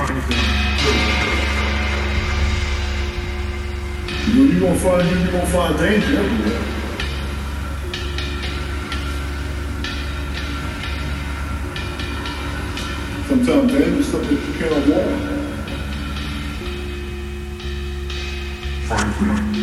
You're gonna find danger everywhere. Sometimes dangerous stuff that you can't avoid.